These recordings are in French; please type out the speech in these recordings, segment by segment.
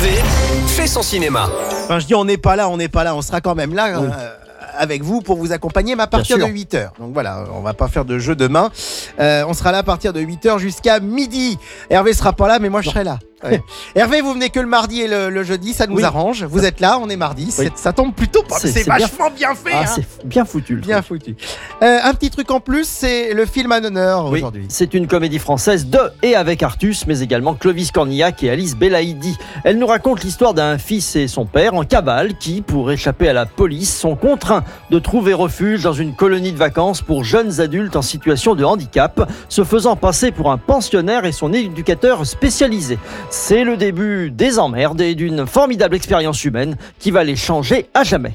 Hervé fait son cinéma. Enfin, je dis on n'est pas là, on sera quand même là. Oui. Avec vous pour vous accompagner, mais à partir de 8h. Donc voilà, on va pas faire de jeu demain. On sera là à partir de 8h jusqu'à midi. Hervé sera pas là, mais moi je serai là. Ouais. Hervé, vous venez que le mardi et le jeudi, ça nous arrange. Vous êtes là, on est mardi. Oui. Ça tombe plutôt pas. C'est vachement bien fait. Ah, c'est bien foutu. Bien foutu. Un petit truc en plus, c'est le film à l'honneur aujourd'hui. C'est une comédie française de et avec Artus, mais également Clovis Cornillac et Alice Belaïdi. Elle nous raconte l'histoire d'un fils et son père en cavale qui, pour échapper à la police, sont contraints de trouver refuge dans une colonie de vacances pour jeunes adultes en situation de handicap, se faisant passer pour un pensionnaire et son éducateur spécialisé. C'est le début des emmerdes et d'une formidable expérience humaine qui va les changer à jamais.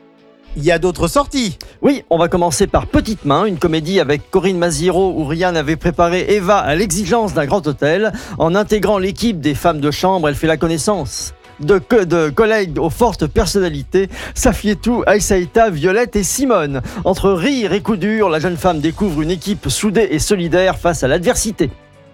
Il y a d'autres sorties. Oui, on va commencer par Petite Main, une comédie avec Corinne Maziero où Ryan avait préparé Eva à l'exigence d'un grand hôtel. En intégrant l'équipe des femmes de chambre, elle fait la connaissance de collègues aux fortes personnalités, Safietou, Aïssaïta, Violette et Simone. Entre rire et coups durs, la jeune femme découvre une équipe soudée et solidaire face à l'adversité.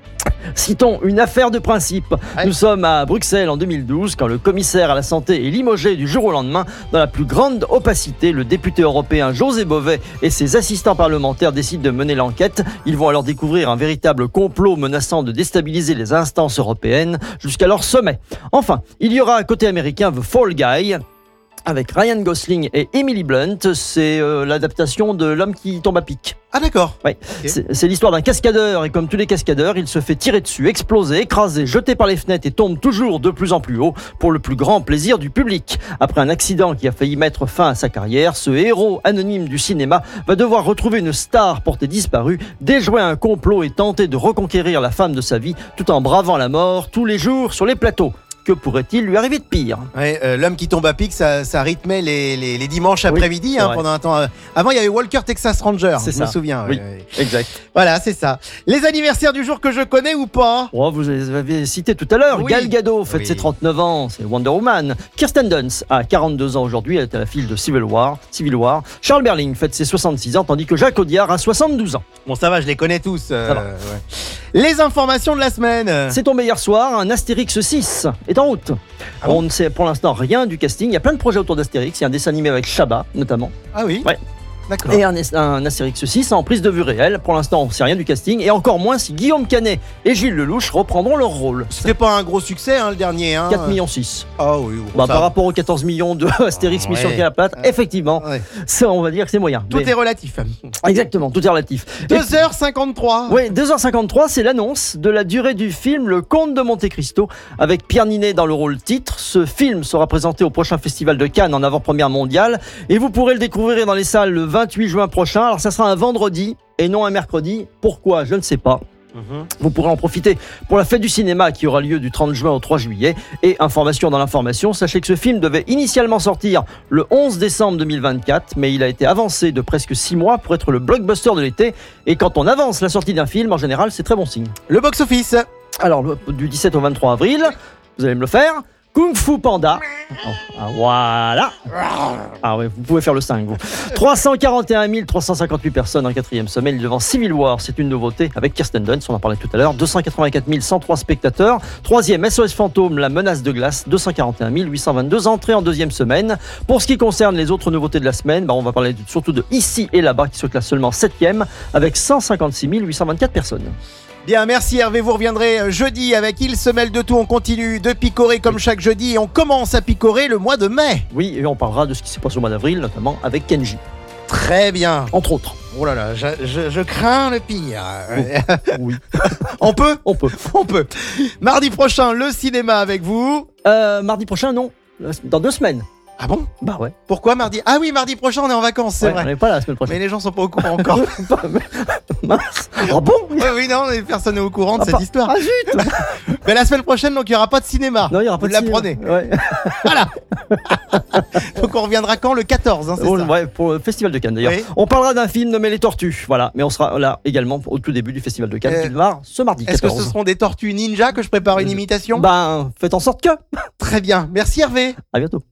Citons une affaire de principe. Nous sommes à Bruxelles en 2012 quand le commissaire à la santé est limogé du jour au lendemain. Dans la plus grande opacité, le député européen José Bové et ses assistants parlementaires décident de mener l'enquête. Ils vont alors découvrir un véritable complot menaçant de déstabiliser les instances européennes jusqu'à leur sommet. Enfin, il y aura à côté américain The Fall Guy avec Ryan Gosling et Emily Blunt. C'est l'adaptation de L'homme qui tombe à pic. Ah d'accord. Oui. Okay. C'est l'histoire d'un cascadeur et comme tous les cascadeurs, il se fait tirer dessus, exploser, écraser, jeté par les fenêtres et tombe toujours de plus en plus haut pour le plus grand plaisir du public. Après un accident qui a failli mettre fin à sa carrière, ce héros anonyme du cinéma va devoir retrouver une star portée disparue, déjouer un complot et tenter de reconquérir la femme de sa vie tout en bravant la mort tous les jours sur les plateaux. Que pourrait-il lui arriver de pire ? Ouais, L'homme qui tombe à pic, ça rythmait les dimanches après-midi pendant un temps. Avant, il y avait Walker Texas Ranger, je me souviens. Oui, exact. Voilà, c'est ça. Les anniversaires du jour que je connais ou pas ? Vous avez cité tout à l'heure, Gal Gadot fête ses 39 ans, c'est Wonder Woman. Kirsten Dunst a 42 ans aujourd'hui, elle est à la file de Civil War. Charles Berling fête ses 66 ans, tandis que Jacques Audiard a 72 ans. Bon, ça va, je les connais tous. Ça va. Ouais. Les informations de la semaine. C'est tombé hier soir, un Astérix 6 est en route. On ne sait pour l'instant rien du casting. Il y a plein de projets autour d'Astérix. Il y a un dessin animé avec Chabat, notamment. Ah oui ? Ouais. D'accord. Et un Astérix 6 en prise de vue réelle. Pour l'instant, on ne sait rien du casting. Et encore moins si Guillaume Canet et Gilles Lelouch reprendront leur rôle. C'était pas un gros succès, le dernier. 4,6 millions. Ah oui. Bon, par rapport aux 14 millions de Astérix Mission Cléopâtre, effectivement, ça, on va dire que c'est moyen. Tout est relatif. Exactement, tout est relatif. 2h53. Oui, 2h53, c'est l'annonce de la durée du film Le Comte de Monte Cristo avec Pierre Ninet dans le rôle titre. Ce film sera présenté au prochain festival de Cannes en avant-première mondiale et vous pourrez le découvrir dans les salles le 28 juin prochain. Alors ça sera un vendredi et non un mercredi. Pourquoi ? Je ne sais pas. Vous pourrez en profiter pour la fête du cinéma qui aura lieu du 30 juin au 3 juillet. Et information dans l'information, sachez que ce film devait initialement sortir le 11 décembre 2024, mais il a été avancé de presque 6 mois pour être le blockbuster de l'été. Et quand on avance la sortie d'un film, en général, c'est très bon signe. Le box-office. Alors, du 17 au 23 avril, vous allez me le faire. Kung Fu Panda. Voilà. Ah ouais, vous pouvez faire le 5, vous. 341 358 personnes en 4e semaine devant Civil War. C'est une nouveauté avec Kirsten Dunst, on en parlait tout à l'heure. 284 103 spectateurs. 3e SOS Fantôme, La Menace de Glace. 241 822 entrées en 2e semaine. Pour ce qui concerne les autres nouveautés de la semaine, on va parler surtout de Ici et Là-bas qui se classe seulement 7e avec 156 824 personnes. Bien, merci Hervé, vous reviendrez jeudi avec Il se mêle de tout, on continue de picorer comme chaque jeudi et on commence à picorer le mois de mai. Oui, et on parlera de ce qui s'est passé au mois d'avril, notamment avec Kenji. Très bien. Entre autres. Oh là là, je crains le pire. Oui. On peut ? On peut. Mardi prochain, le cinéma avec vous. Mardi prochain, non. Dans 2 semaines. Ah bon ? Bah ouais. Pourquoi mardi ? Ah oui, mardi prochain, on est en vacances, c'est vrai. On n'est pas là la semaine prochaine. Mais les gens sont pas au courant encore. Mince. Ah bon ? Oui, non, personne n'est au courant de cette histoire. Ah zut. Mais la semaine prochaine, donc il n'y aura pas de cinéma. Non, il n'y aura pas de cinéma. Vous l'apprenez. Ouais. Voilà. Donc on reviendra quand ? Le 14, c'est ça ? Ouais, pour le Festival de Cannes d'ailleurs. Oui. On parlera d'un film nommé Les Tortues. Voilà, mais on sera là également au tout début du Festival de Cannes qui démarre ce mardi 14. Est-ce que ce seront des tortues ninja que je prépare une imitation ? Ben, faites en sorte que. Très bien. Merci Hervé. À bientôt.